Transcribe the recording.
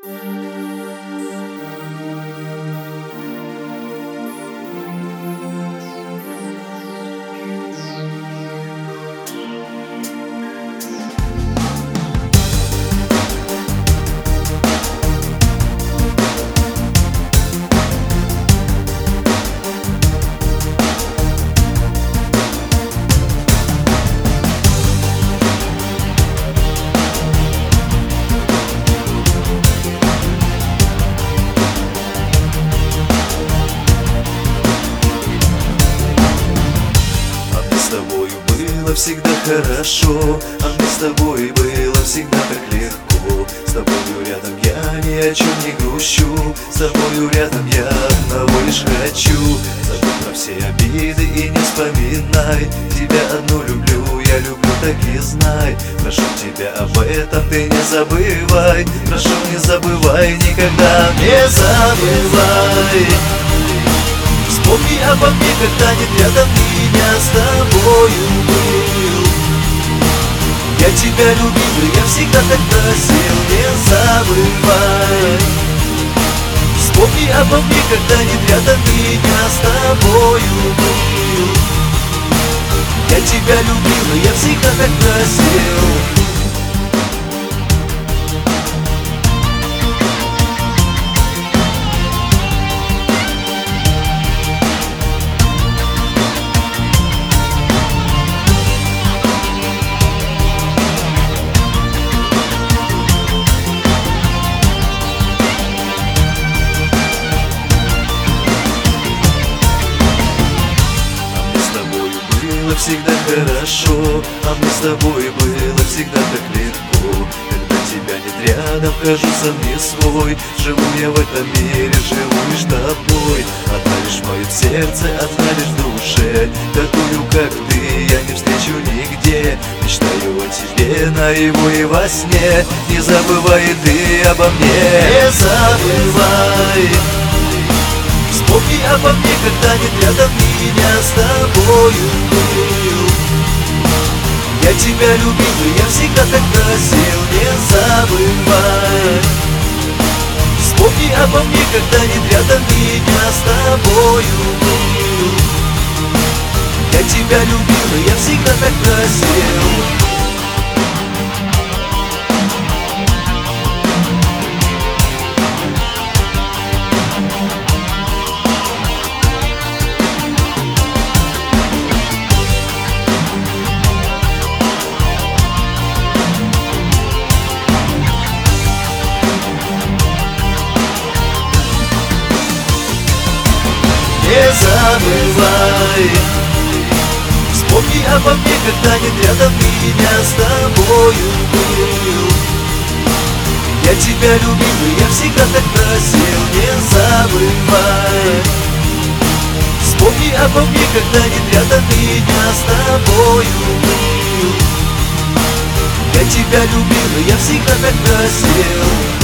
Всегда хорошо, а мне с тобой было всегда так легко. С тобою рядом я ни о чем не грущу, с тобою рядом я одного лишь хочу. Забудь про все обиды и не вспоминай, тебя одну люблю, я люблю, так и знай. Прошу тебя об этом ты не забывай, прошу не забывай, никогда не забывай. Вспомни обо мне, когда нет рядом меня с тобою был. Я тебя любил, и я всегда так просил, не забывай. Вспомни обо мне, когда нет рядом меня с тобою был. Я тебя любил, и я всегда так просил. Всегда хорошо, а мне с тобой было всегда так легко. Когда тебя нет рядом, хожу сам не свой. Живу я в этом мире, живу лишь тобой. Одна лишь в моем сердце, одна лишь в душе. Такую, как ты, я не встречу нигде. Мечтаю о тебе наяву и во сне. Не забывай и ты обо мне, не забывай. Вспомни обо мне, когда нет рядом меня с тобою был. Я тебя любил, и я всегда так просил, не забывай. Вспомни обо мне, когда нет рядом меня с тобою был. Я тебя любил, и я всегда так просил. Не забывай. Вспомни обо мне, когда нет рядом меня с тобою был. Я тебя любил, и я всегда так просил, не забывай. Вспомни обо мне, когда нет рядом меня с тобою был. Я тебя любил, и я всегда так просил.